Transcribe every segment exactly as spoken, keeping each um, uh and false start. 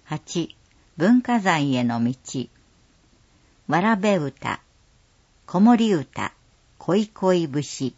はち、文化財への道。わらべ歌、子守歌、恋恋節。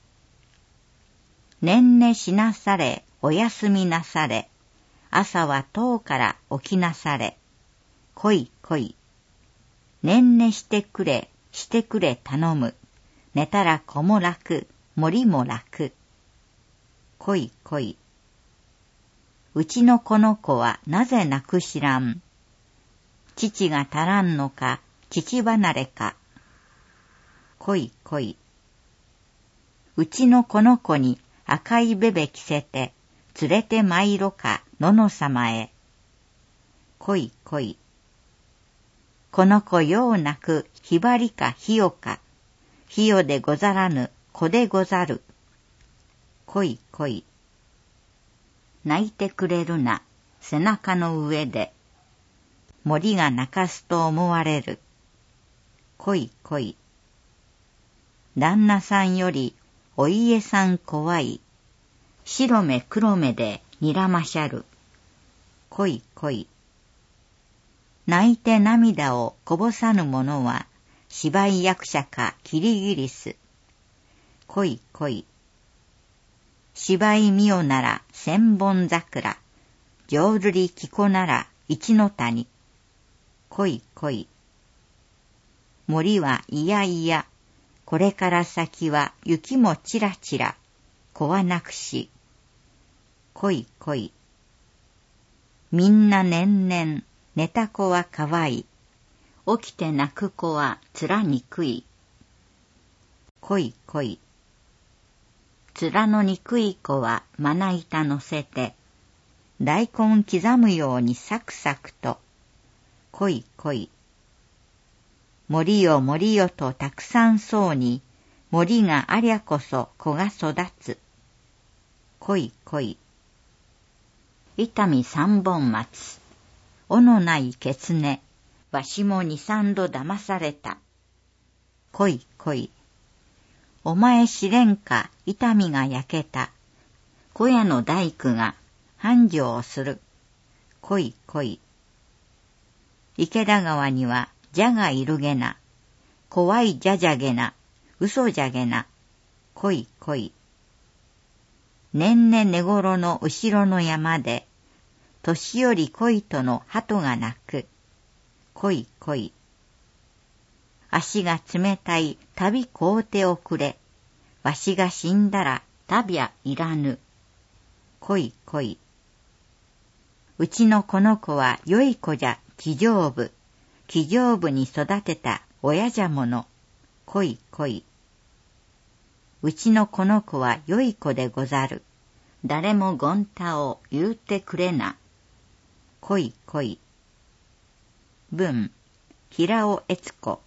ねんねしなされ、おやすみなされ、朝は戸から起きなされ、恋恋。ねんねしてくれ、してくれ頼む、寝たら子も楽、森も楽。恋恋。うちのこの子はなぜ泣く知らん。父が足らんのか、父離れか。恋恋。うちのこの子に赤いベベ着せて、連れて参ろか、のの様へ。恋恋。この子よう泣く、ひばりかひよか、ひよでござらぬ、子でござる。恋恋。泣いてくれるな、背中の上で。森が泣かすと思われる。恋恋。旦那さんよりお家さん怖い。白目黒目で睨ましゃる。恋恋。泣いて涙をこぼさぬ者は芝居役者かキリギリス。恋恋。芝居見よなら千本桜。浄瑠璃着こなら一の谷。恋恋。森はいやいや、これから先は雪もちらちら、子はなくし。恋恋。みんな年々、寝た子はかわい。起きて泣く子はつらにくい。恋恋。つらのにくい子はまな板乗せて、大根刻むようにサクサクと。恋恋。森よ森よとたくさんそうに、森がありゃこそ子が育つ。恋恋。伊丹三本松。尾のないケツネ。わしも二三度騙された。恋恋。お前知れんか、伊丹が焼けた。小屋の大工が繁盛する。恋恋。池田川には蛇がいるげな。怖い蛇じゃげな。嘘じゃげな。恋恋。ねんね寝頃の後ろの山で、年寄り恋との鳩が鳴く。恋恋。足が冷たい旅買うておくれ。わしが死んだら旅ゃいらぬ。恋恋。うちのこの子は良い子じゃ、気丈夫。気丈夫に育てた親じゃもの。恋恋。うちのこの子は良い子でござる。誰もゴン太を言うてくれな。恋恋。文、平尾悦子。